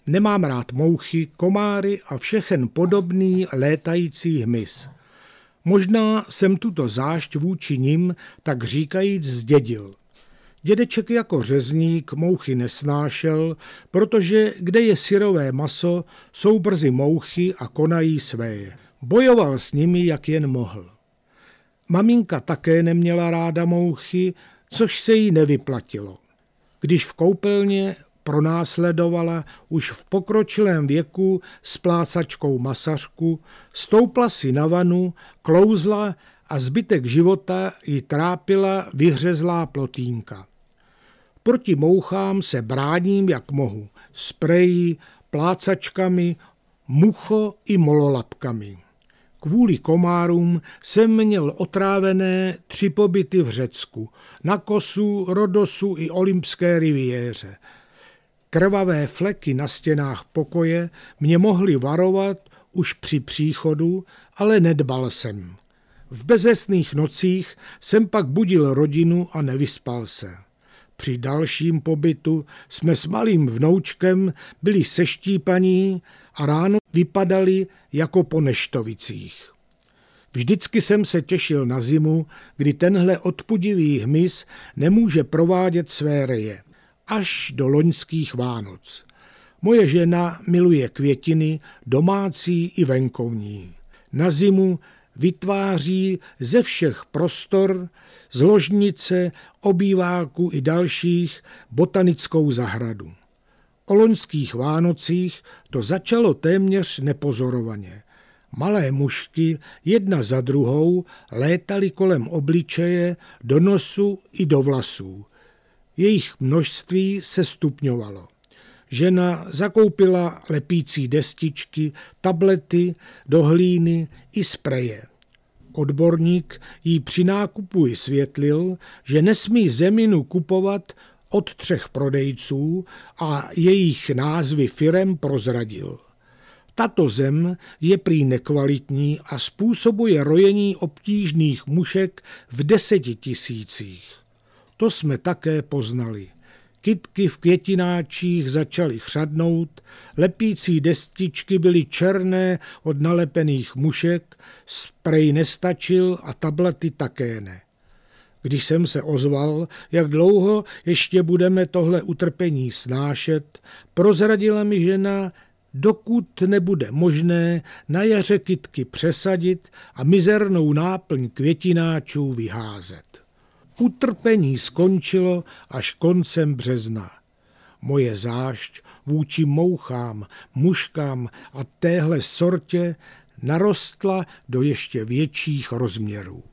Nemám rád mouchy, komáry a všechen podobný létající hmyz. Možná jsem tuto zášť vůči nim tak říkajíc zdědil. Dědeček jako řezník mouchy nesnášel, protože kde je syrové maso, jsou brzy mouchy a konají své. Bojoval s nimi, jak jen mohl. Maminka také neměla ráda mouchy, což se jí nevyplatilo. Když v koupelně pronásledovala už v pokročilém věku s plácačkou masařku, stoupla si na vanu, klouzla a zbytek života ji trápila vyhřezlá plotínka. Proti mouchám se bráním, jak mohu, spreji, plácačkami, mucho i mololapkami. Kvůli komárům jsem měl otrávené 3 pobyty v Řecku, na Kosu, Rodosu i Olympské riviéře. Krvavé fleky na stěnách pokoje mě mohly varovat už při příchodu, ale nedbal jsem. V bezesných nocích jsem pak budil rodinu a nevyspal se. Při dalším pobytu jsme s malým vnoučkem byli seštípaní a ráno vypadali jako po neštovicích. Vždycky jsem se těšil na zimu, kdy tenhle odpudivý hmyz nemůže provádět své reje. Až do loňských Vánoc. Moje žena miluje květiny, domácí i venkovní. Na zimu vytváří ze všech prostor, z ložnice, obýváku i dalších botanickou zahradu. O loňských Vánocích to začalo téměř nepozorovaně. Malé mušky, jedna za druhou, létaly kolem obličeje, do nosu i do vlasů. Jejich množství se stupňovalo. Žena zakoupila lepící destičky, tablety, do hlíny i spreje. Odborník jí při nákupu vysvětlil, že nesmí zeminu kupovat od 3 prodejců a jejich názvy firem prozradil. Tato zem je prý nekvalitní a způsobuje rojení obtížných mušek v 10 000. To jsme také poznali. Kytky v květináčích začaly chřadnout, lepící destičky byly černé od nalepených mušek, sprej nestačil a tablety také ne. Když jsem se ozval, jak dlouho ještě budeme tohle utrpení snášet, prozradila mi žena, dokud nebude možné na jaře kytky přesadit a mizernou náplň květináčů vyházet. Utrpení skončilo až koncem března. Moje zášť vůči mouchám, muškám a téhle sortě narostla do ještě větších rozměrů.